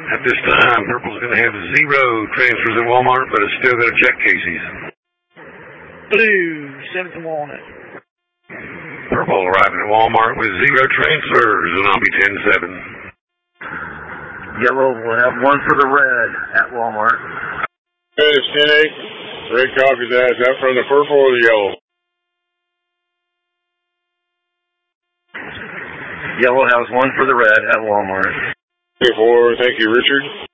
At this time, purple's going to have 0 transfers at Walmart, but it's still going to check Casey's. Blue, 7th and Walnut. Purple arriving at Walmart with 0 transfers, and I'll be 10-7. Yellow will have 1 for the red at Walmart. Okay, it's 10-8. Red copies that. Is that from the purple or the yellow? Yellow has 1 for the red at Walmart. Okay, thank you, Richard.